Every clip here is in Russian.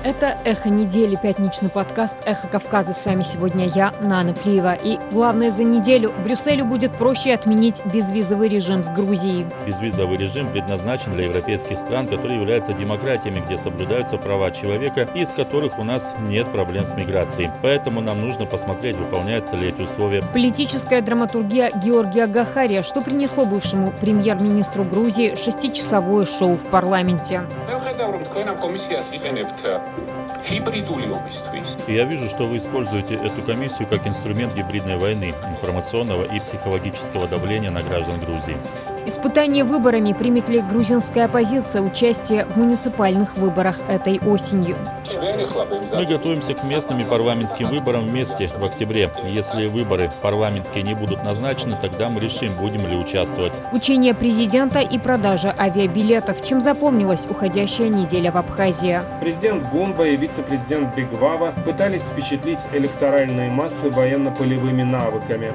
Это «Эхо недели», пятничный подкаст «Эхо Кавказа». С вами сегодня я, Нана Плиева. И главное за неделю. Брюсселю будет проще отменить безвизовый режим с Грузией. Безвизовый режим предназначен для европейских стран, которые являются демократиями, где соблюдаются права человека и из которых у нас нет проблем с миграцией. Поэтому нам нужно посмотреть, выполняются ли эти условия. Политическая драматургия Георгия Гахария, что принесло бывшему премьер-министру Грузии 6-часовое шоу в парламенте. Я вижу, что вы используете эту комиссию как инструмент гибридной войны, информационного и психологического давления на граждан Грузии. Испытание выборами. Примет ли грузинская оппозиция участие в муниципальных выборах этой осенью? Мы готовимся к местным и парламентским выборам вместе в октябре. Если выборы парламентские не будут назначены, тогда мы решим, будем ли участвовать. Учение президента и продажа авиабилетов. Чем запомнилась уходящая неделя в Абхазии? Президент Гумба и вице-президент Бигвава пытались впечатлить электоральные массы военно-полевыми навыками.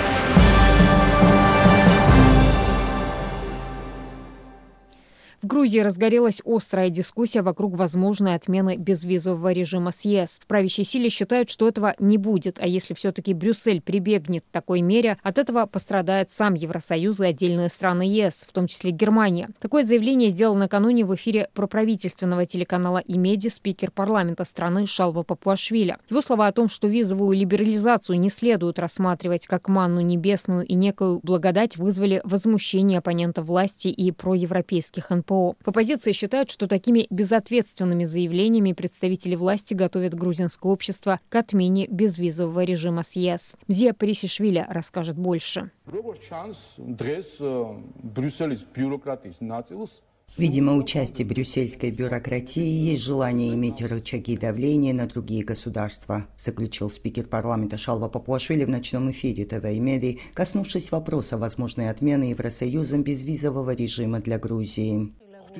В Грузии разгорелась острая дискуссия вокруг возможной отмены безвизового режима с ЕС. В правящей силе считают, что этого не будет, а если все-таки Брюссель прибегнет к такой мере, от этого пострадает сам Евросоюз и отдельные страны ЕС, в том числе Германия. Такое заявление сделал накануне в эфире проправительственного телеканала «Имеди» спикер парламента страны Шалва Папуашвили. Его слова о том, что визовую либерализацию не следует рассматривать как манну небесную и некую благодать, вызвали возмущение оппонентов власти и проевропейских НПО. В оппозиции считают, что такими безответственными заявлениями представители власти готовят грузинское общество к отмене безвизового режима с ЕС. Мзия Парисишвили расскажет больше. Видимо, у части брюссельской бюрократии есть желание иметь рычаги давления на другие государства, заключил спикер парламента Шалва Папуашвили в ночном эфире ТВ «Имеди», коснувшись вопроса возможной отмены Евросоюзом безвизового режима для Грузии.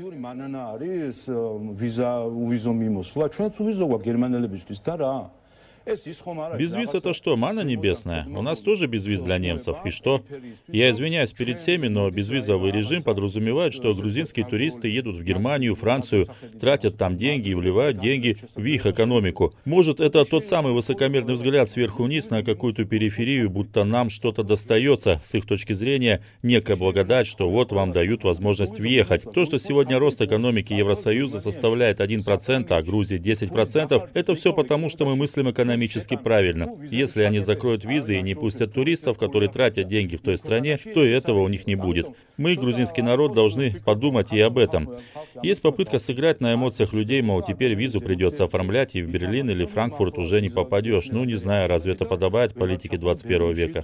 Безвиз — это что, манна небесная? У нас тоже безвиз для немцев. И что? Я извиняюсь перед всеми, но безвизовый режим подразумевает, что грузинские туристы едут в Германию, Францию, тратят там деньги и вливают деньги в их экономику. Может, это тот самый высокомерный взгляд сверху вниз на какую-то периферию, будто нам что-то достается, с их точки зрения, некая благодать, что вот вам дают возможность въехать. То, что сегодня рост экономики Евросоюза составляет 1%, а Грузии 10%, это все потому, что мы мыслим экономически правильно. Если они закроют визы и не пустят туристов, которые тратят деньги в той стране, то и этого у них не будет. Мы, грузинский народ, должны подумать и об этом. Есть попытка сыграть на эмоциях людей, мол, теперь визу придется оформлять, и в Берлин или Франкфурт уже не попадешь. Ну, не знаю, разве это подобает политике 21 века.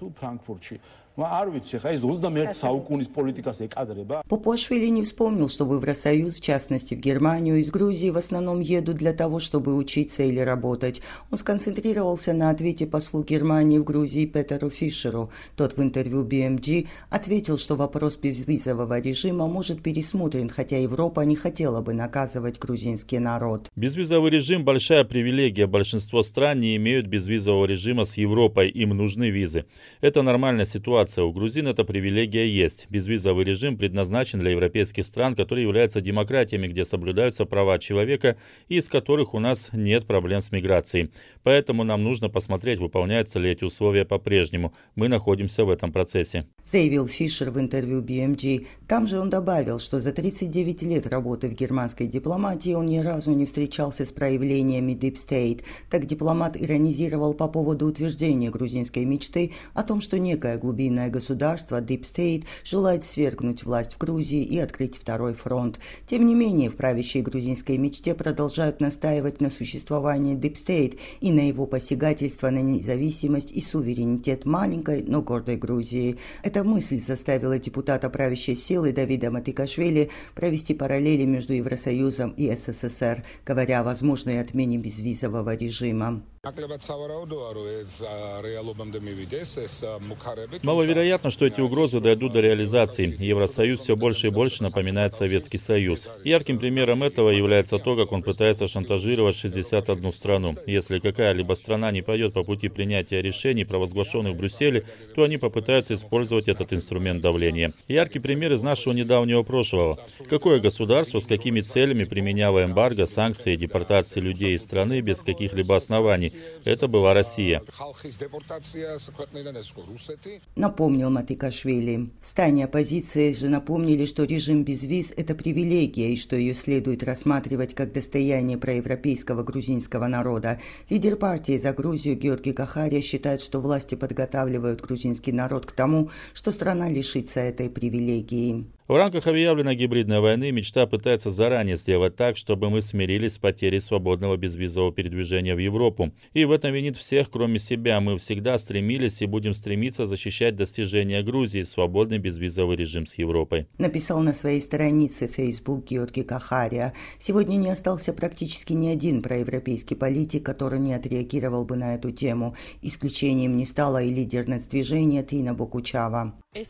Папуашвили не вспомнил, что в Евросоюз, в частности в Германию, из Грузии в основном едут для того, чтобы учиться или работать. Он сконцентрировался на ответе послу Германии в Грузии Петеру Фишеру. Тот в интервью BMG ответил, что вопрос безвизового режима может пересмотрен, хотя Европа не хотела бы наказывать грузинский народ. Безвизовый режим – большая привилегия. Большинство стран не имеют безвизового режима с Европой, им нужны визы. Это нормальная ситуация. У грузин эта привилегия есть. Безвизовый режим предназначен для европейских стран, которые являются демократиями, где соблюдаются права человека и из которых у нас нет проблем с миграцией. Поэтому нам нужно посмотреть, выполняются ли эти условия по-прежнему. Мы находимся в этом процессе. Заявил Фишер в интервью BMG. Там же он добавил, что за 39 лет работы в германской дипломатии он ни разу не встречался с проявлениями Deep State. Так дипломат иронизировал по поводу утверждения грузинской мечты о том, что некое глубинное государство Deep State желает свергнуть власть в Грузии и открыть второй фронт. Тем не менее, в правящей грузинской мечте продолжают настаивать на существовании Deep State и на его посягательство на независимость и суверенитет маленькой, но гордой Грузии. Эта мысль заставила депутата правящей силы Давида Матикашвили провести параллели между Евросоюзом и СССР, говоря о возможной отмене безвизового режима. Мало Маловероятно, что эти угрозы дойдут до реализации. Евросоюз все больше и больше напоминает Советский Союз. Ярким примером этого является то, как он пытается шантажировать 61 страну. Если какая-либо страна не пойдет по пути принятия решений, провозглашенных в Брюсселе, то они попытаются использовать этот инструмент давления. Яркий пример из нашего недавнего прошлого. Какое государство с какими целями применяло эмбарго, санкции и депортации людей из страны без каких-либо оснований? Это была Россия. Напомнил Матикашвили. В стане оппозиции же напомнили, что режим без виз – это привилегия и что ее следует рассматривать как достояние проевропейского грузинского народа. Лидер партии «За Грузию» Георгий Гахария считает, что власти подготавливают грузинский народ к тому, что страна лишится этой привилегии. В рамках объявленной гибридной войны мечта пытается заранее сделать так, чтобы мы смирились с потерей свободного безвизового передвижения в Европу. И в этом винит всех, кроме себя. Мы всегда стремились и будем стремиться защищать достижения Грузии, свободный безвизовый режим с Европой. Написал на своей странице Facebook Георгий Гахария. Сегодня не остался практически ни один проевропейский политик, который не отреагировал бы на эту тему. Исключением не стала и лидер нацдвижения Тина Бокучава.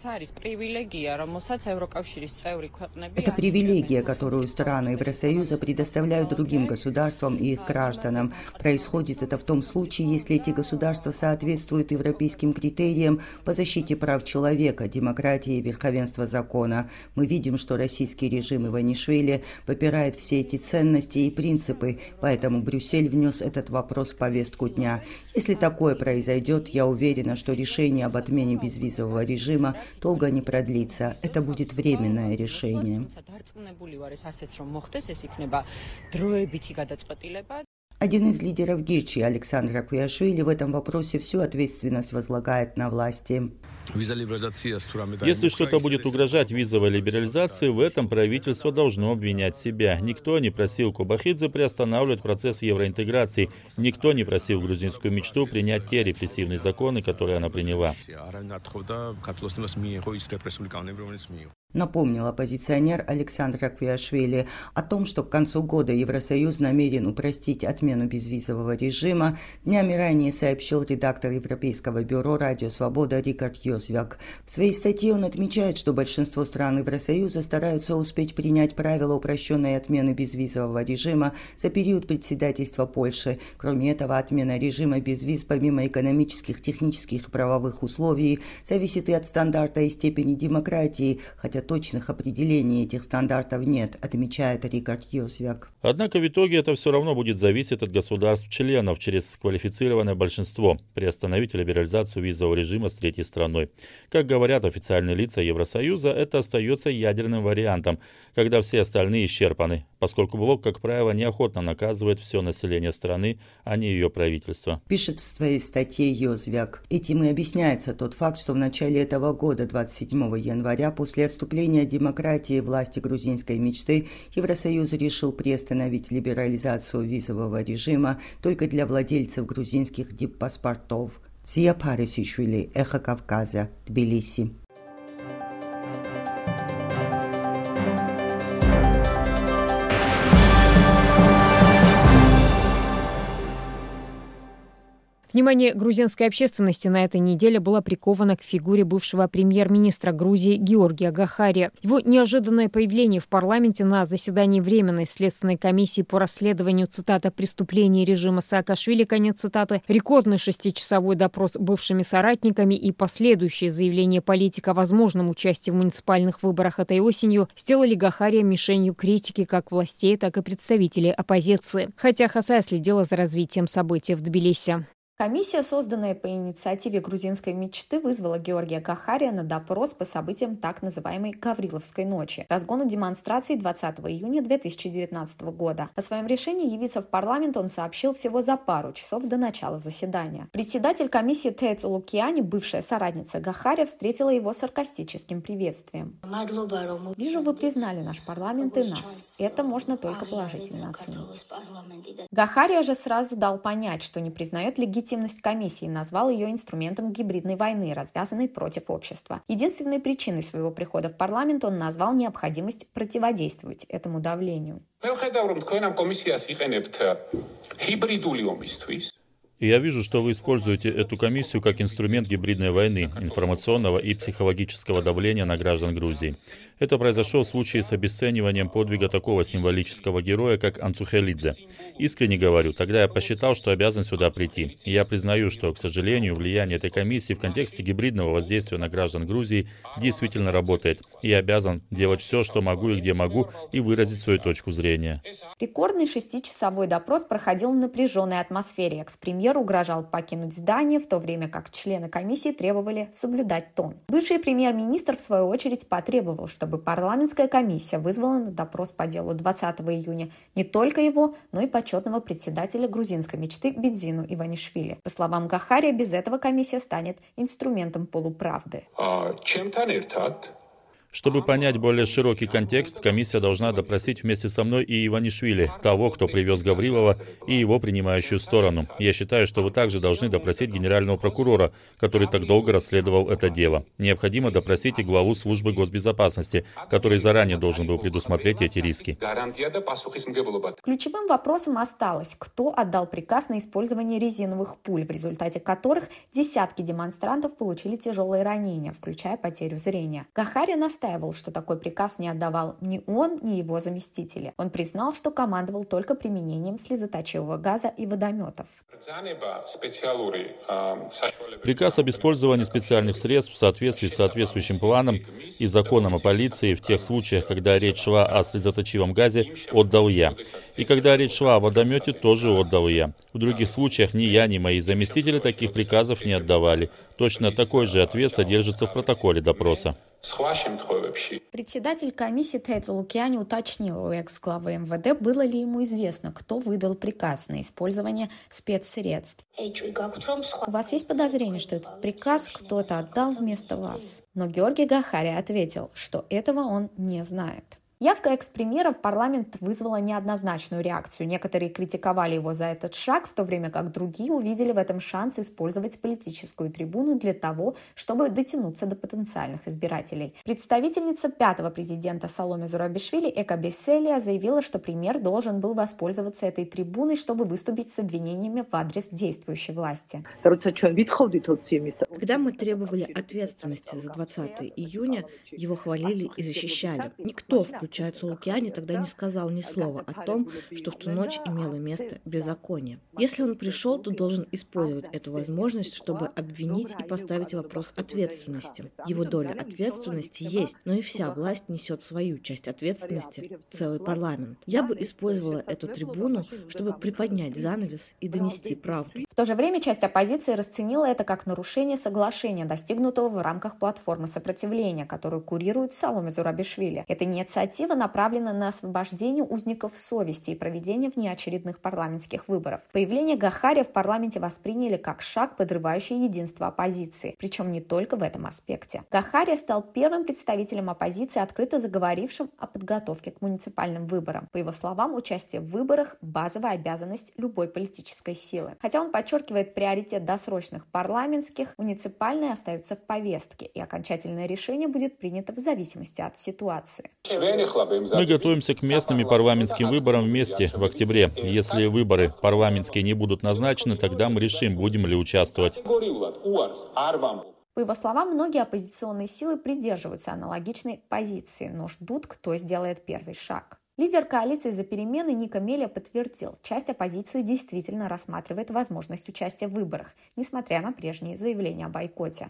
Это привилегия, которую страны Евросоюза предоставляют другим государствам и их гражданам. Происходит это в том случае, если эти государства соответствуют европейским критериям по защите прав человека, демократии и верховенства закона. Мы видим, что российский режим Иванишвили попирает все эти ценности и принципы, поэтому Брюссель внес этот вопрос в повестку дня. Если такое произойдет, я уверена, что решение об отмене безвизового режима долго не продлится. Это будет временное решение. Один из лидеров Гирчи, Александр Аквиашвили, в этом вопросе всю ответственность возлагает на власти. Если что-то будет угрожать визовой либерализации, в этом правительство должно обвинять себя. Никто не просил Кобахидзе приостанавливать процесс евроинтеграции. Никто не просил грузинскую мечту принять те репрессивные законы, которые она приняла. Напомнил оппозиционер Александр Аквиашвили о том, что к концу года Евросоюз намерен упростить отмену безвизового режима. Днями ранее сообщил редактор Европейского бюро «Радио Свобода» Рикард Йозвяк. В своей статье он отмечает, что большинство стран Евросоюза стараются успеть принять правила упрощенной отмены безвизового режима за период председательства Польши. Кроме этого, отмена режима без виз, помимо экономических, технических и правовых условий, зависит и от стандарта и степени демократии, хотя точных определений этих стандартов нет, отмечает Рикард Йозвяк. Однако в итоге это все равно будет зависеть от государств-членов через квалифицированное большинство приостановить либерализацию визового режима с третьей страной. Как говорят официальные лица Евросоюза, это остается ядерным вариантом, когда все остальные исчерпаны, поскольку блок, как правило, неохотно наказывает все население страны, а не ее правительство. Пишет в своей статье Йозвяк. Этим и объясняется тот факт, что в начале этого года, 27 января, после отступления демократии и власти грузинской мечты, Евросоюз решил приостановить либерализацию визового режима только для владельцев грузинских диппаспортов. Зия Парисишвили, Эхо Кавказа, Тбилиси. Внимание грузинской общественности на этой неделе было приковано к фигуре бывшего премьер-министра Грузии Георгия Гахария. Его неожиданное появление в парламенте на заседании Временной следственной комиссии по расследованию, цитата, «преступлений режима Саакашвили», конец цитаты, рекордный 6-часовой допрос бывшими соратниками и последующее заявление политика о возможном участии в муниципальных выборах этой осенью сделали Гахария мишенью критики как властей, так и представителей оппозиции. Хотя Хасая следила за развитием событий в Тбилиси. Комиссия, созданная по инициативе грузинской мечты, вызвала Георгия Гахария на допрос по событиям так называемой Гавриловской ночи, разгону демонстраций 20 июня 2019 года. О своем решении явиться в парламент он сообщил всего за пару часов до начала заседания. Председатель комиссии Тец Улукиани, бывшая соратница Гахария, встретила его саркастическим приветствием. «Вижу, вы признали наш парламент и нас. Это можно только положительно оценить». Гахария же сразу дал понять, что не признает легитимность комиссии, назвал ее инструментом гибридной войны, развязанной против общества. Единственной причиной своего прихода в парламент он назвал необходимость противодействовать этому давлению. И я вижу, что вы используете эту комиссию как инструмент гибридной войны, информационного и психологического давления на граждан Грузии. Это произошло в случае с обесцениванием подвига такого символического героя, как Анцухелидзе. Искренне говорю, тогда я посчитал, что обязан сюда прийти. И я признаю, что, к сожалению, влияние этой комиссии в контексте гибридного воздействия на граждан Грузии действительно работает. И я обязан делать все, что могу и где могу, и выразить свою точку зрения. Рекордный 6-часовой допрос проходил в напряженной атмосфере. Экс-премьер угрожал покинуть здание, в то время как члены комиссии требовали соблюдать тон. Бывший премьер-министр, в свою очередь, потребовал, чтобы парламентская комиссия вызвала на допрос по делу 20 июня не только его, но и почетного председателя грузинской мечты Бидзину Иванишвили. По словам Гахария, без этого комиссия станет инструментом полуправды. Чтобы понять более широкий контекст, комиссия должна допросить вместе со мной и Иванишвили, того, кто привез Гаврилова, и его принимающую сторону. Я считаю, что вы также должны допросить генерального прокурора, который так долго расследовал это дело. Необходимо допросить и главу службы госбезопасности, который заранее должен был предусмотреть эти риски. Ключевым вопросом осталось, кто отдал приказ на использование резиновых пуль, в результате которых десятки демонстрантов получили тяжелые ранения, включая потерю зрения. Гахария настаивал, что такой приказ не отдавал ни он, ни его заместители. Он признал, что командовал только применением слезоточивого газа и водометов. Приказ об использовании специальных средств в соответствии с соответствующим планом и законом о полиции в тех случаях, когда речь шла о слезоточивом газе, отдал я. И когда речь шла о водомете, тоже отдал я. В других случаях ни я, ни мои заместители таких приказов не отдавали. Точно такой же ответ содержится в протоколе допроса. Председатель комиссии Тейто Лукиани уточнил у экс-главы МВД, было ли ему известно, кто выдал приказ на использование спецсредств. У вас есть подозрение, что этот приказ кто-то отдал вместо вас? Но Георгий Гахария ответил, что этого он не знает. Явка экс-премьера в парламент вызвала неоднозначную реакцию. Некоторые критиковали его за этот шаг, в то время как другие увидели в этом шанс использовать политическую трибуну для того, чтобы дотянуться до потенциальных избирателей. Представительница пятого президента Саломе Зурабишвили Эка Бесселия заявила, что премьер должен был воспользоваться этой трибуной, чтобы выступить с обвинениями в адрес действующей власти. Когда мы требовали ответственности за 20 июня, его хвалили и защищали. Никто, включая Цулукиани, тогда не сказал ни слова о том, что в ту ночь имело место беззаконие. Если он пришел, то должен использовать эту возможность, чтобы обвинить и поставить вопрос ответственности. Его доля ответственности есть, но и вся власть несет свою часть ответственности, целый парламент. Я бы использовала эту трибуну, чтобы приподнять занавес и донести правду. В то же время часть оппозиции расценила это как нарушение соглашения, достигнутого в рамках платформы сопротивления, которую курирует Саломе Зурабишвили. Эта инициатива направлена на освобождение узников совести и проведение внеочередных парламентских выборов. Появление Гахария в парламенте восприняли как шаг, подрывающий единство оппозиции. Причем не только в этом аспекте. Гахария стал первым представителем оппозиции, открыто заговорившим о подготовке к муниципальным выборам. По его словам, участие в выборах – базовая обязанность любой политической силы. Хотя он подчеркивает приоритет досрочных парламентских, муниципальные остаются в повестке, и окончательное решение будет принято в зависимости от ситуации. Мы готовимся к местным и парламентским выборам вместе в октябре. Если выборы парламентские не будут назначены, тогда мы решим, будем ли участвовать. По его словам, многие оппозиционные силы придерживаются аналогичной позиции, но ждут, кто сделает первый шаг. Лидер коалиции «За перемены» Ника Мелия подтвердил, часть оппозиции действительно рассматривает возможность участия в выборах, несмотря на прежние заявления о бойкоте.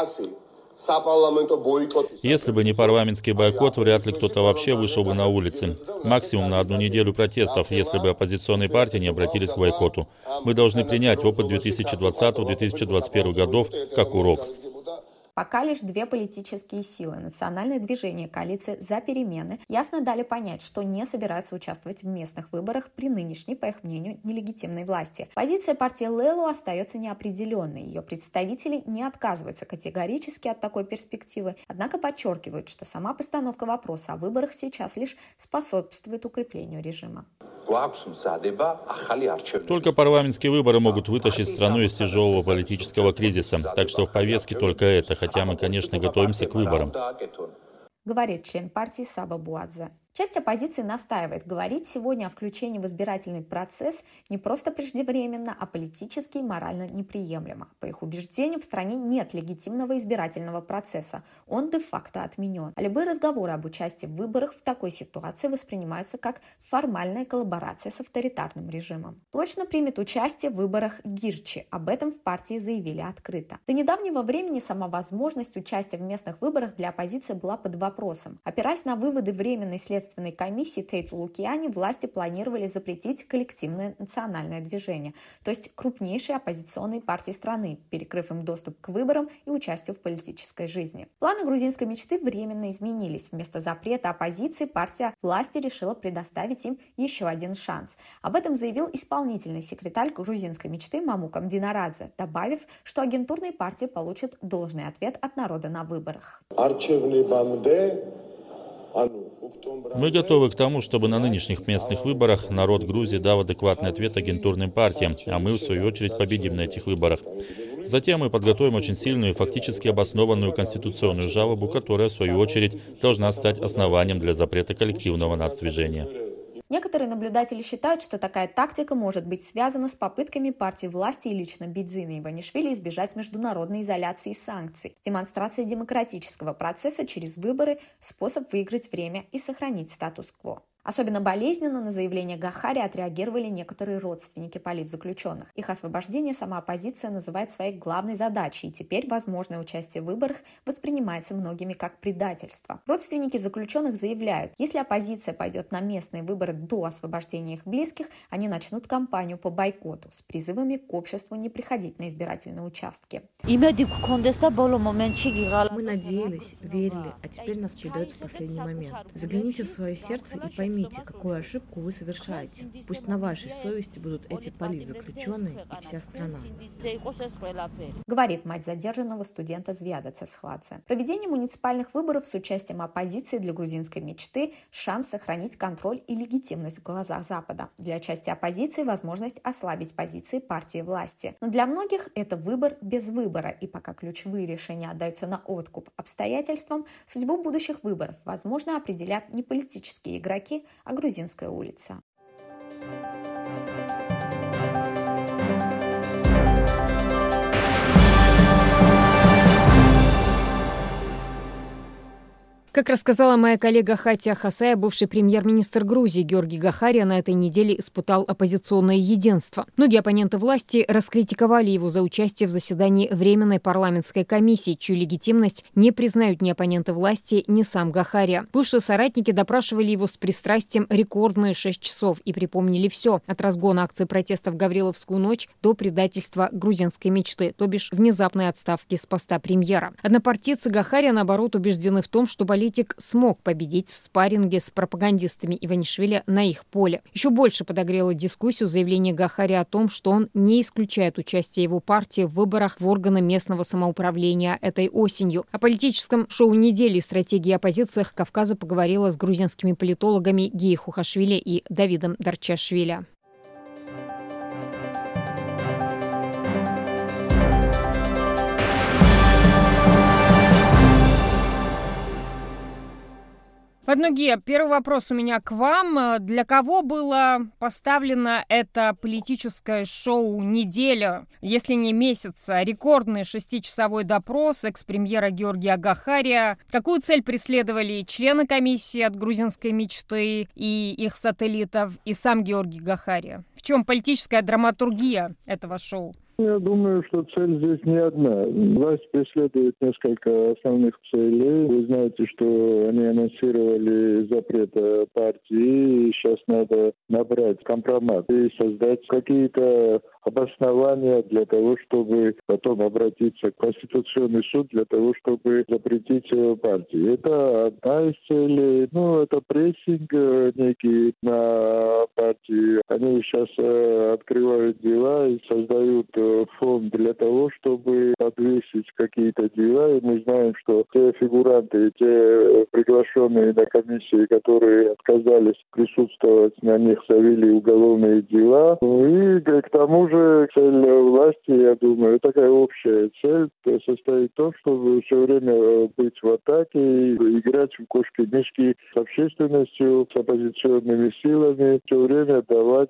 Если бы не парламентский бойкот, вряд ли кто-то вообще вышел бы на улицы. Максимум на 1 неделю протестов, если бы оппозиционные партии не обратились к бойкоту. Мы должны принять опыт 2020-2021 годов как урок. Пока лишь две политические силы, национальное движение коалиции «За перемены», ясно дали понять, что не собираются участвовать в местных выборах при нынешней, по их мнению, нелегитимной власти. Позиция партии Лелу остается неопределенной. Ее представители не отказываются категорически от такой перспективы, однако подчеркивают, что сама постановка вопроса о выборах сейчас лишь способствует укреплению режима. Только парламентские выборы могут вытащить страну из тяжелого политического кризиса. Так что в повестке только это, хотя мы, конечно, готовимся к выборам. Говорит член партии Саба Буадзе. Часть оппозиции настаивает, говорить сегодня о включении в избирательный процесс не просто преждевременно, а политически и морально неприемлемо. По их убеждению, в стране нет легитимного избирательного процесса, он де-факто отменен. А любые разговоры об участии в выборах в такой ситуации воспринимаются как формальная коллаборация с авторитарным режимом. Точно примет участие в выборах Гирчи, об этом в партии заявили открыто. До недавнего времени сама возможность участия в местных выборах для оппозиции была под вопросом. Опираясь на выводы Временной следственной комиссии Тейту Лукиани, власти планировали запретить коллективное национальное движение, то есть крупнейшие оппозиционные партии страны, перекрыв им доступ к выборам и участию в политической жизни. Планы грузинской мечты временно изменились. Вместо запрета оппозиции партия власти решила предоставить им еще один шанс. Об этом заявил исполнительный секретарь грузинской мечты Мамукам Динарадзе, добавив, что агентурные партии получат должный ответ от народа на выборах. Мы готовы к тому, чтобы на нынешних местных выборах народ Грузии дал адекватный ответ агентурным партиям, а мы, в свою очередь, победим на этих выборах. Затем мы подготовим очень сильную и фактически обоснованную конституционную жалобу, которая, в свою очередь, должна стать основанием для запрета коллективного нацдвижения. Некоторые наблюдатели считают, что такая тактика может быть связана с попытками партии власти и лично Бидзина Иванишвили избежать международной изоляции и санкций. Демонстрация демократического процесса через выборы – способ выиграть время и сохранить статус-кво. Особенно болезненно на заявление Гахари отреагировали некоторые родственники политзаключенных. Их освобождение сама оппозиция называет своей главной задачей, и теперь возможное участие в выборах воспринимается многими как предательство. Родственники заключенных заявляют, если оппозиция пойдет на местные выборы до освобождения их близких, они начнут кампанию по бойкоту с призывами к обществу не приходить на избирательные участки. Мы надеялись, верили, а теперь нас предают в последний момент. Загляните в свое сердце и поймите, какую ошибку вы совершаете. Пусть на вашей совести будут эти политзаключенные и вся страна. Говорит мать задержанного студента Звиада Цесхладзе. Проведение муниципальных выборов с участием оппозиции для грузинской мечты – шанс сохранить контроль и легитимность в глазах Запада. Для части оппозиции – возможность ослабить позиции партии власти. Но для многих это выбор без выбора, и пока ключевые решения отдаются на откуп обстоятельствам, судьбу будущих выборов, возможно, определят не политические игроки, а грузинская улица. Как рассказала моя коллега Хатия Хасая, бывший премьер-министр Грузии Георгий Гахария на этой неделе испытал оппозиционное единство. Многие оппоненты власти раскритиковали его за участие в заседании Временной парламентской комиссии, чью легитимность не признают ни оппоненты власти, ни сам Гахария. Бывшие соратники допрашивали его с пристрастием рекордные 6 часов и припомнили все – от разгона акции протеста в Гавриловскую ночь до предательства грузинской мечты, то бишь внезапной отставки с поста премьера. Однопартийцы Гахария, наоборот, убеждены в том, что политик смог победить в спарринге с пропагандистами Иванишвили на их поле. Еще больше подогрело дискуссию заявление Гахари о том, что он не исключает участие его партии в выборах в органы местного самоуправления этой осенью. О политическом шоу недели и стратегии оппозиции Кавказа поговорила с грузинскими политологами Гией Хухашвили и Давидом Дарчашвили. Подногия, первый вопрос у меня к вам. Для кого было поставлено это политическое шоу «Неделя», если не месяца? Рекордный 6-часовой допрос экс-премьера Георгия Гахария. Какую цель преследовали члены комиссии от грузинской мечты и их сателлитов, и сам Георгий Гахария? В чем политическая драматургия этого шоу? Я думаю, что цель здесь не одна. Власть преследует несколько основных целей. Вы знаете, что они анонсировали запрет партии, и сейчас надо набрать компромат и создать какие-то обоснования для того, чтобы потом обратиться в Конституционный суд для того, чтобы запретить партии. Это одна из целей. Это прессинг некий на партии. Они сейчас открывают дела и создают фонд для того, чтобы подвесить какие-то дела. И мы знаем, что те фигуранты, те приглашенные на комиссии, которые отказались присутствовать, на них завели уголовные дела. И к тому же тоже цель власти, я думаю, такая общая цель состоит в том, чтобы все время быть в атаке, играть в кошки-мешки с общественностью, с оппозиционными силами, все время давать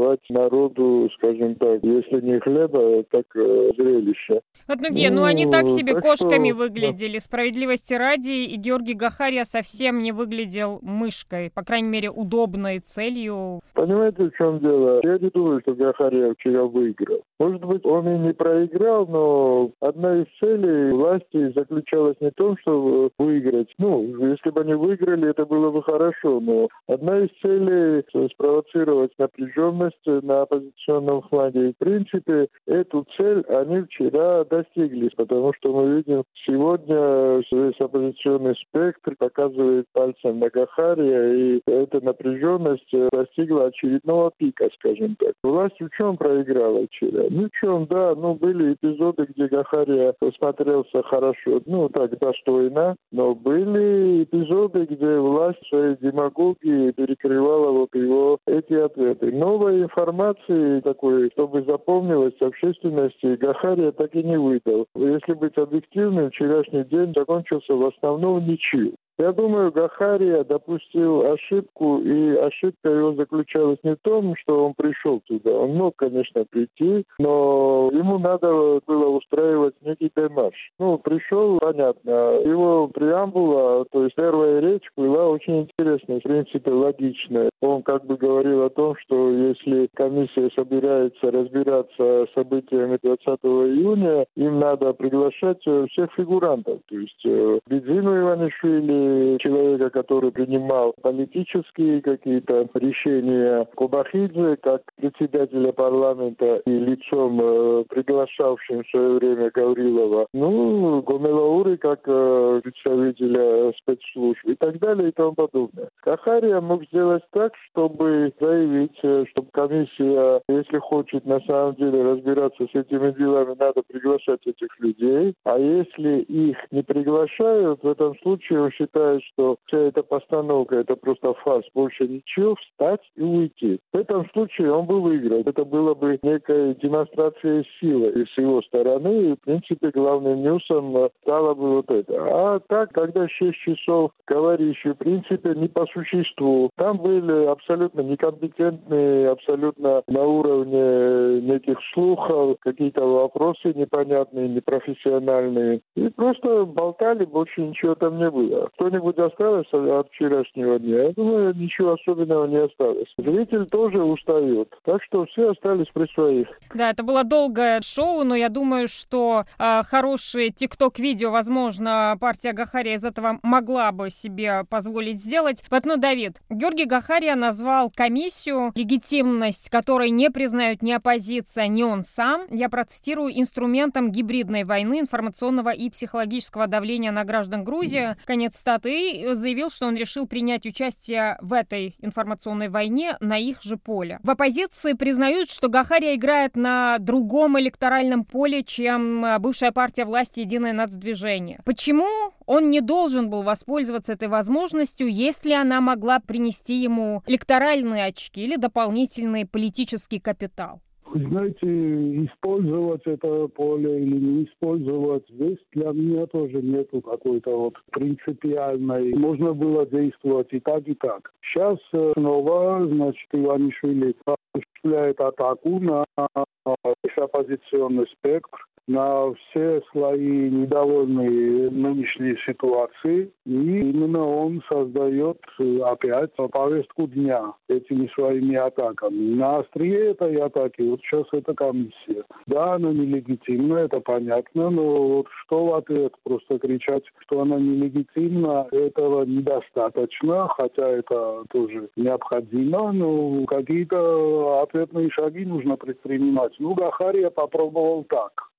народу, скажем так, если не хлеба, так зрелище. Вот, они так себе Так кошками что, выглядели. Справедливости ради, и Георгий Гахария совсем не выглядел мышкой, по крайней мере, удобной целью. Понимаете, в чем дело? Я не думаю, что Гахария вчера выиграл. Может быть, он и не проиграл, но одна из целей власти заключалась не в том, чтобы выиграть. Если бы они выиграли, это было бы хорошо, но одна из целей — спровоцировать напряженность на оппозиционном фланге. И, в принципе, эту цель они вчера достигли, потому что мы видим, сегодня весь оппозиционный спектр показывает пальцем на Гахария, и эта напряженность достигла очередного пика, скажем так. Власть в чем проиграла вчера? В чем, да, были эпизоды, где Гахария смотрелся хорошо, достойно, но были эпизоды, где власть своей демагогией перекрывала его эти ответы. Новой информации такой, чтобы запомнилось общественности, Гахария так и не выдал. Если быть объективным, вчерашний день закончился в основном ничью. Я думаю, Гахария допустил ошибку, и ошибка его заключалась не в том, что он пришел туда. Он мог, конечно, прийти, но ему надо было устраивать некий демарш. Пришел, понятно. Его преамбула, то есть первая речь, была очень интересная, в принципе, логичная. Он говорил о том, что если комиссия собирается разбираться с событиями 20 июня, им надо приглашать всех фигурантов. То есть Бедзину Иванишвили, человека, который принимал политические какие-то решения, Кобахидзе, как председателя парламента и лицом, приглашавшим в свое время Гаврилова, Гомелаури как представителя спецслужб и так далее и тому подобное. Гахария мог сделать так, чтобы заявить, чтобы комиссия, если хочет на самом деле разбираться с этими делами, надо приглашать этих людей, а если их не приглашают, в этом случае он считает, что вся эта постановка — это просто фарс, больше ничего, встать и уйти. В этом случае он бы выиграл. Это было бы некая демонстрация силы и с его стороны, и, в принципе, главным ньюсом стало бы вот это. А так, когда 6 часов говорящие, в принципе, не по существу, там были абсолютно некомпетентные, абсолютно на уровне неких слухов, какие-то вопросы непонятные, непрофессиональные. И просто болтали, больше ничего там не было. Кто-нибудь осталось от вчерашнего дня? Я думаю, ничего особенного не осталось. Зритель тоже устает. Так что все остались при своих. Да, это было долгое шоу, но я думаю, что хорошие тикток-видео, возможно, партия Гахария из этого могла бы себе позволить сделать. Давид, Георгий Гахария назвал комиссию, легитимность которой не признают ни оппозиция, ни он сам, я процитирую, инструментом гибридной войны, информационного и психологического давления на граждан Грузии. Конец цитаты. И заявил, что он решил принять участие в этой информационной войне на их же поле. В оппозиции признают, что Гахария играет на другом электоральном поле, чем бывшая партия власти «Единое нацдвижение». Почему он не должен был воспользоваться этой возможностью, если она могла принести ему электоральные очки или дополнительный политический капитал? Вы знаете, использовать это поле или не использовать, здесь для меня тоже нету какой-то принципиальной. Можно было действовать и так, и так. Сейчас снова, Иванишвили осуществляет атаку на оппозиционный спектр, на все слои недовольные нынешней ситуации. И именно он создает опять повестку дня этими своими атаками. На острие этой атаки сейчас эта комиссия. Да, она нелегитимна, это понятно, но что в ответ? Просто кричать, что она нелегитимна, этого недостаточно, хотя это тоже необходимо, но какие-то ответные шаги нужно предпринимать. Гахария попробовал так.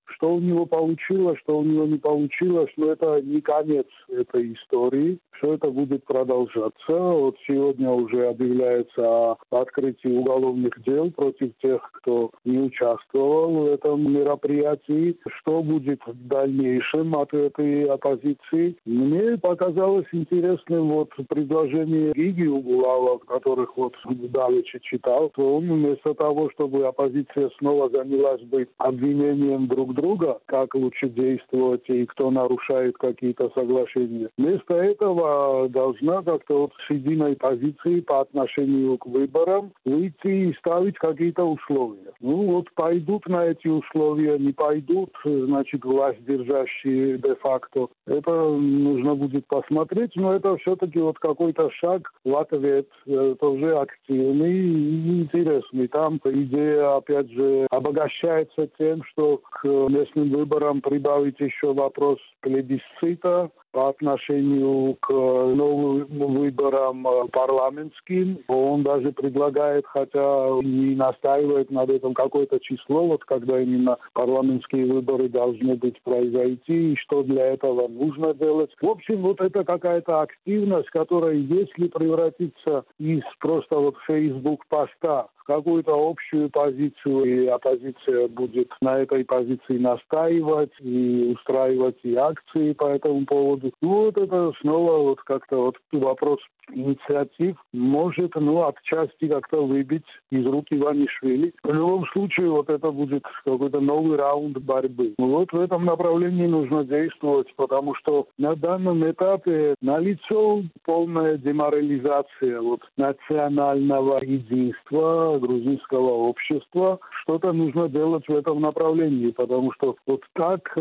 Что у него получилось, что у него не получилось, но это не конец этой истории. Все это будет продолжаться. Вот сегодня уже объявляется о открытии уголовных дел против тех, кто не участвовал в этом мероприятии. Что будет в дальнейшем от этой оппозиции? Мне показалось интересным вот предложение Гиги Угулава, которых вот давеча читал. Он вместо того, чтобы оппозиция снова занялась бы обвинением друг друга, как лучше действовать и кто нарушает какие-то соглашения, вместо этого должна как-то вот с единой позиции по отношению к выборам выйти и ставить какие-то условия. Ну вот пойдут на эти условия, не пойдут, значит, власть держащие де-факто. Это нужно будет посмотреть, но это все-таки вот какой-то шаг в ответ, тоже активный и интересный. Там идея, опять же, обогащается тем, что к местным выборам прибавить еще вопрос плебисцита по отношению к новым выборам парламентским. Он даже предлагает, хотя не настаивает над этим, какое-то число, вот когда именно парламентские выборы должны быть произойти, и что для этого нужно делать. В общем, вот это какая-то активность, которая, если превратится из просто вот Facebook-поста в какую-то общую позицию, и оппозиция будет на этой позиции настаивать и устраивать и акции по этому поводу. Ну, вот это снова вот как-то вот вопрос инициатив может, отчасти как-то выбить из рук Иванишвили. В любом случае, вот это будет какой-то новый раунд борьбы. Вот в этом направлении нужно действовать, потому что на данном этапе налицо полная деморализация вот национального единства грузинского общества. Что-то нужно делать в этом направлении, потому что вот так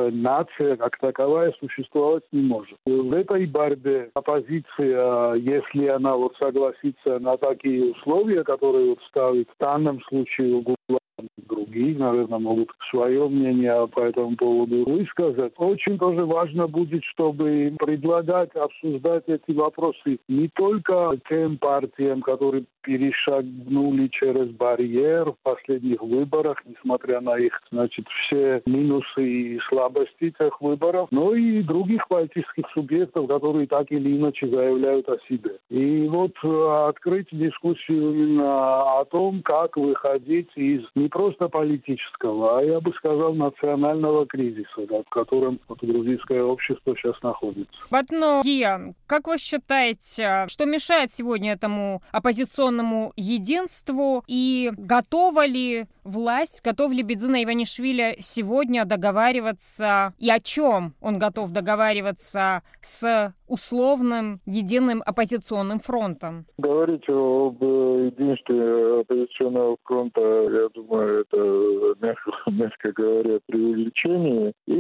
нация как таковая существовать не может. В этой борьбе оппозиция, если она вот согласится на такие условия, которые вот ставит в данном случае Угулав, другие, наверное, могут свое мнение по этому поводу высказать. Очень тоже важно будет, чтобы предлагать, обсуждать эти вопросы не только тем партиям, которые перешагнули через барьер в последних выборах, несмотря на их, все минусы и слабости тех выборов, но и других политических субъектов, которые так или иначе заявляют о себе. И вот открыть дискуссию именно о том, как выходить из не просто политического, а я бы сказал, национального кризиса, в котором грузинское общество сейчас находится. Батно Гия, как вы считаете, что мешает сегодня этому оппозиционному единству, и готова ли власть, готов ли Бидзина Иванишвили сегодня договариваться, и о чем он готов договариваться с условным единым оппозиционным фронтом? Говорить об единстве оппозиционного фронта, я думаю, это, мягко говоря, преувеличение. И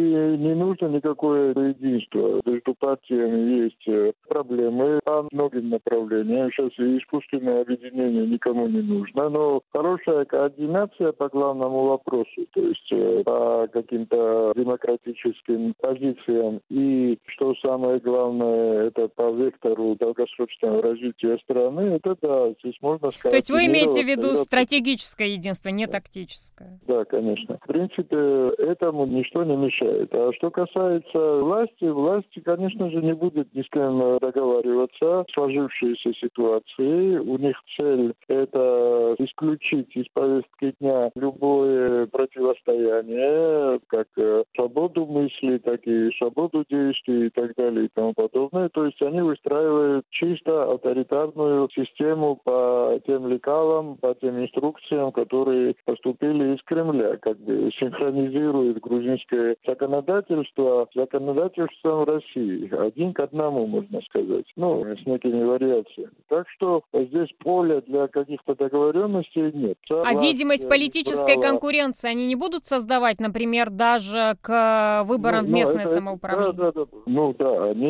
не нужно никакое единство. Между партиями есть проблемы по многим направлениям. Сейчас и искусственное объединение никому не нужно, но хорошая координация по главному вопросу, то есть по каким-то демократическим позициям и, что самое главное, это по вектору долгосрочного развития страны, это да, здесь можно сказать. То есть вы имеете в виду стратегическое единство, не тактическое? Да, конечно. В принципе, этому ничто не мешает. А что касается власти, конечно же, не будет ни с кем договариваться в сложившейся ситуации. У них цель – это исключить из повестки дня любое противостояние, как свободу мысли, так и свободу действий и так далее и тому подобное. То есть они выстраивают чисто авторитарную систему по тем лекалам, по тем инструкциям, которые поступили из Кремля, синхронизирует грузинское законодательство с законодательством России. Один к одному, можно сказать. С некими вариациями. Так что здесь поля для каких-то договоренностей нет. А видимость политической конкуренции они не будут создавать, например, даже к выборам в местное самоуправление? Да.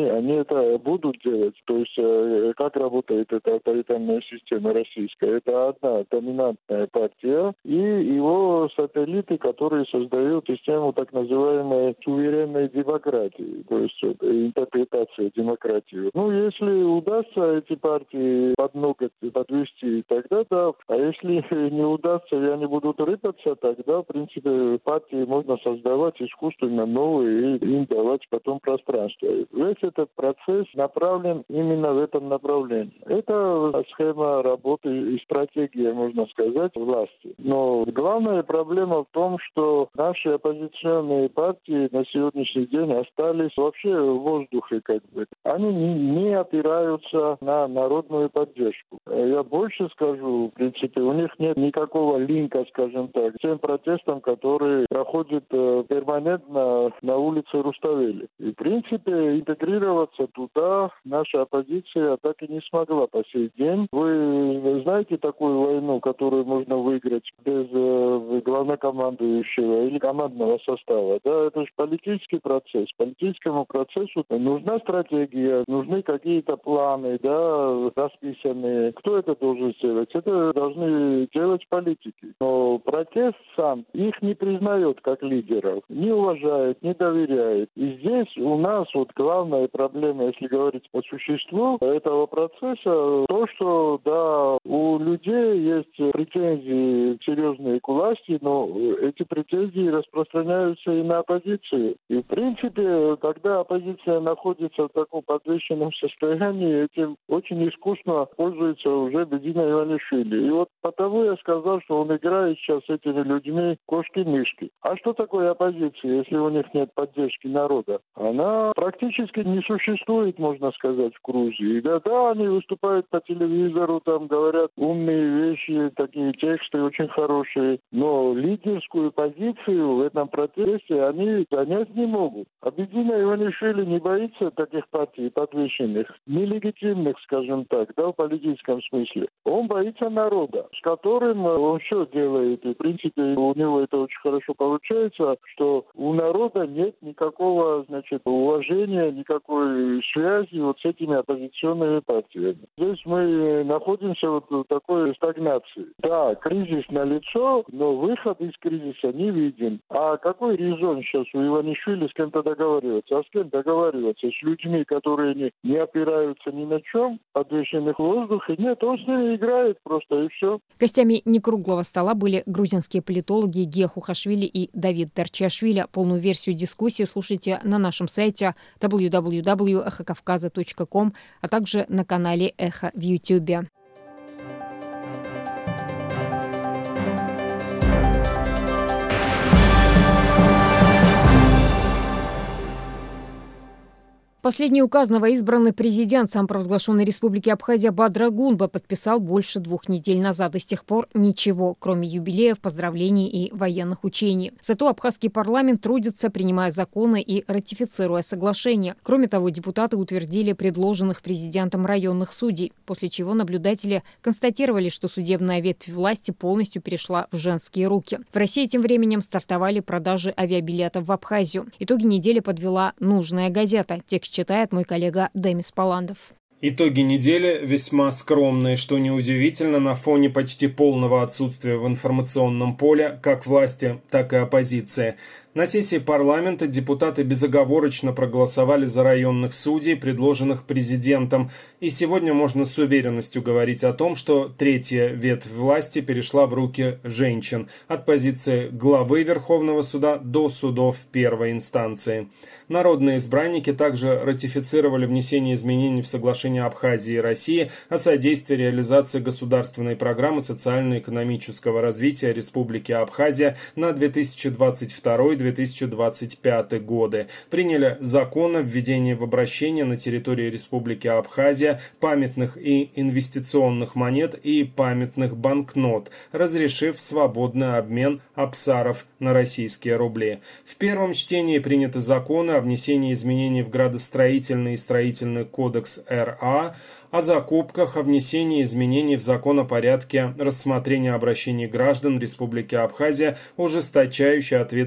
они это будут делать. То есть как работает эта авторитарная система российская? Это одна доминантная партия и его сателлиты, которые создают систему так называемой суверенной демократии, то есть интерпретация демократии. Ну, если удастся эти партии под ноготь подвести, тогда да. А если не удастся и они будут рыпаться, тогда, в принципе, партии можно создавать искусственно новые и им давать потом пространство. Весь этот процесс направлен именно в этом направлении. Это схема работы и стратегия, можно сказать, власти. Но главная проблема в том, что наши оппозиционные партии на сегодняшний день остались вообще в воздухе, как бы. Они не опираются на народную поддержку. Я больше скажу, в принципе, у них нет никакого линка, скажем так, к тем протестам, которые проходят перманентно на улице Руставели. И, в принципе, интегрироваться туда наша оппозиция так и не смогла по сей день. Вы знаете такую войну, которую можно выиграть без главнокомандующего или командного состава? Да, это же политический процесс. Политическому процессу нужна стратегия, нужны какие-то планы, да, расписанные. Кто это должен сделать? Это должны делать политики. Но протест сам их не признает как лидеров, не уважает, не доверяет. И здесь у нас вот главная проблема, если говорить по существу этого процесса, то, что, да, у людей есть претензии серьезные к власти, но эти претензии распространяются и на оппозицию. И, в принципе, когда оппозиция находится в таком подвешенном состоянии, этим очень искусно пользуется уже Бедина Иванишвили. И вот потому я сказал, что он играет сейчас с этими людьми кошки-мышки. А что такое оппозиция, если у них нет поддержки народа? Она практически не существует, можно сказать, в Грузии. Да, они выступают по телевизору, там говорят умные вещи, такие тексты очень хорошие, но лидерскую позицию в этом протесте они занять не могут. А Бедина Иванишвили не боится таких партий подвешенных, нелегитимных, скажем так, да, в политическом смысле. Он боится народа, с которым он все делает. И, в принципе, у него это очень хорошо получается, что у народа нет никакого, значит, уважения, никакой связи вот с этими оппозиционными партиями. Здесь мы находимся вот в такой стагнации. Да, кризис налицо, но выход из кризиса не виден. А какой резон сейчас у Иванишвили с кем-то договариваться? А с кем договариваться? С людьми, которые не опираются ни на чем, подвешенных в воздухе? Нет, он с ними играет просто, и все. Гостями некруглого стола были грузинские политологи Гия Хухашвили и Давид Дарчиашвили. Полную версию дискуссии слушайте на нашем сайте www.эхокавказа.ком, а также на канале Эхо в YouTube. Последний указ новоизбранный президент самопровозглашенной республики Абхазия Бадра Гунба подписал больше 2 недель назад. И с тех пор ничего, кроме юбилеев, поздравлений и военных учений. Зато абхазский парламент трудится, принимая законы и ратифицируя соглашения. Кроме того, депутаты утвердили предложенных президентом районных судей, после чего наблюдатели констатировали, что судебная ветвь власти полностью перешла в женские руки. В России тем временем стартовали продажи авиабилетов в Абхазию. Итоги недели подвела «Нужная газета». Текст читает мой коллега Демис Паландов. Итоги недели весьма скромные, что неудивительно на фоне почти полного отсутствия в информационном поле как власти, так и оппозиции. На сессии парламента депутаты безоговорочно проголосовали за районных судей, предложенных президентом. И сегодня можно с уверенностью говорить о том, что третья ветвь власти перешла в руки женщин. От позиции главы Верховного суда до судов первой инстанции. Народные избранники также ратифицировали внесение изменений в соглашение Абхазии и России о содействии реализации государственной программы социально-экономического развития Республики Абхазия на 2022-2025 годы. Приняли закон о введении в обращение на территории Республики Абхазия памятных и инвестиционных монет и памятных банкнот, разрешив свободный обмен абсаров на российские рубли. В первом чтении приняты законы о внесении изменений в градостроительный и строительный кодекс РА, о закупках, о внесении изменений в закон о порядке рассмотрения обращений граждан Республики Абхазия, ужесточающий ответственность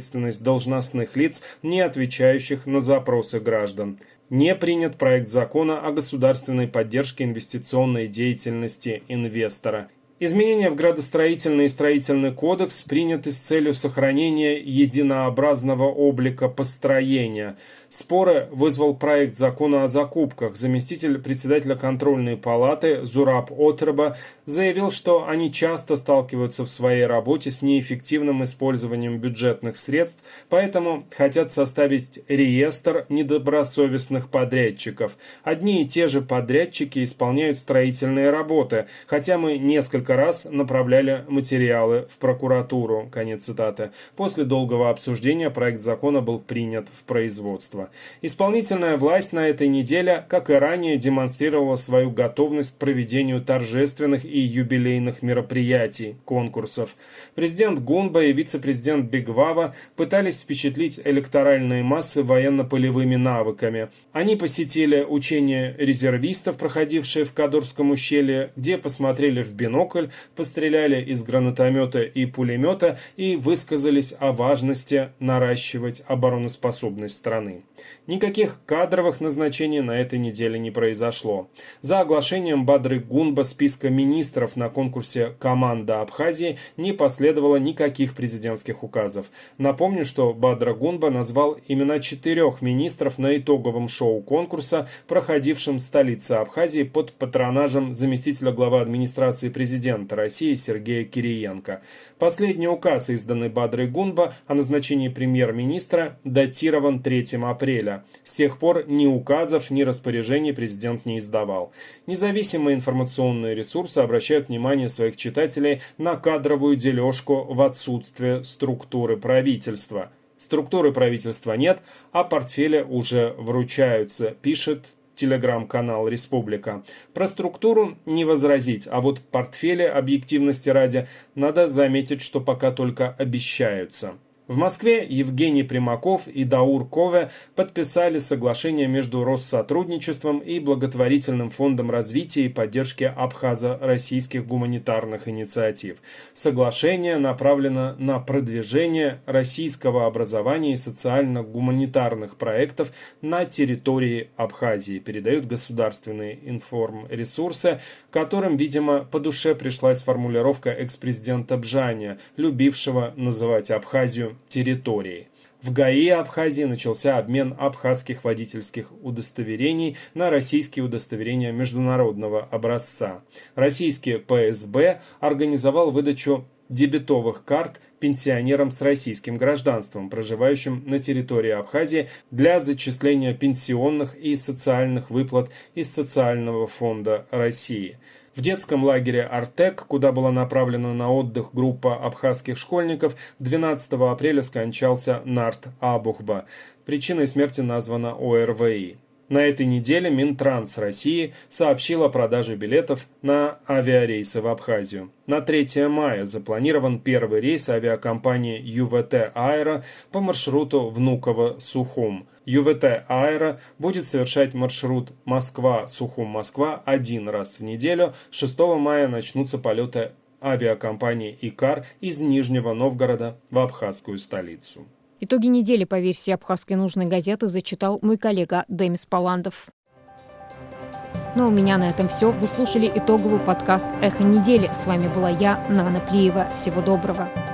должностных лиц, не отвечающих на запросы граждан. Не принят проект закона о государственной поддержке инвестиционной деятельности инвестора. Изменения в градостроительный и строительный кодекс приняты с целью сохранения единообразного облика построения. Споры вызвал проект закона о закупках. Заместитель председателя контрольной палаты Зураб Отраба заявил, что они часто сталкиваются в своей работе с неэффективным использованием бюджетных средств, поэтому хотят составить реестр недобросовестных подрядчиков. Одни и те же подрядчики исполняют строительные работы, хотя мы несколько раз направляли материалы в прокуратуру. Конец цитаты. После долгого обсуждения проект закона был принят в производство. Исполнительная власть на этой неделе, как и ранее, демонстрировала свою готовность к проведению торжественных и юбилейных мероприятий, конкурсов. Президент Гунба и вице-президент Бигвава пытались впечатлить электоральные массы военно-полевыми навыками. Они посетили учения резервистов, проходившие в Кадурском ущелье, где посмотрели в бинокль, постреляли из гранатомета и пулемета и высказались о важности наращивать обороноспособность страны. Никаких кадровых назначений на этой неделе не произошло. За оглашением Бадры Гунба списка министров на конкурсе «Команда Абхазии» не последовало никаких президентских указов. Напомню, что Бадра Гунба назвал имена 4 министров на итоговом шоу конкурса, проходившем в столице Абхазии под патронажем заместителя главы администрации президента России Сергея Кириенко. Последний указ, изданный Бадрой Гунба о назначении премьер-министра, датирован 3 апреля. С тех пор ни указов, ни распоряжений президент не издавал. Независимые информационные ресурсы обращают внимание своих читателей на кадровую дележку в отсутствие структуры правительства. Структуры правительства нет, а портфели уже вручаются, пишет телеграм-канал «Республика». Про структуру не возразить, а вот портфели, объективности ради, надо заметить, что пока только обещаются. В Москве Евгений Примаков и Даур Кове подписали соглашение между Россотрудничеством и Благотворительным фондом развития и поддержки абхазо-российских гуманитарных инициатив. Соглашение направлено на продвижение российского образования и социально-гуманитарных проектов на территории Абхазии, передают государственные информресурсы, которым, видимо, по душе пришлась формулировка экс-президента Бжаня, любившего называть Абхазию территории. В ГАИ Абхазии начался обмен абхазских водительских удостоверений на российские удостоверения международного образца. Российский ПСБ организовал выдачу дебетовых карт пенсионерам с российским гражданством, проживающим на территории Абхазии, для зачисления пенсионных и социальных выплат из Социального фонда России. В детском лагере «Артек», куда была направлена на отдых группа абхазских школьников, 12 апреля скончался Нарт Абухба. Причиной смерти названа ОРВИ. На этой неделе Минтранс России сообщил о продаже билетов на авиарейсы в Абхазию. На 3 мая запланирован первый рейс авиакомпании ЮВТ «Аэро» по маршруту Внуково-Сухум. ЮВТ «Аэро» будет совершать маршрут Москва-Сухум-Москва один раз в неделю. 6 мая начнутся полеты авиакомпании «Икар» из Нижнего Новгорода в абхазскую столицу. Итоги недели по версии абхазской нужной газеты зачитал мой коллега Демис Паландов. Ну а у меня на этом все. Вы слушали итоговый подкаст «Эхо недели». С вами была я, Нана Плиева. Всего доброго.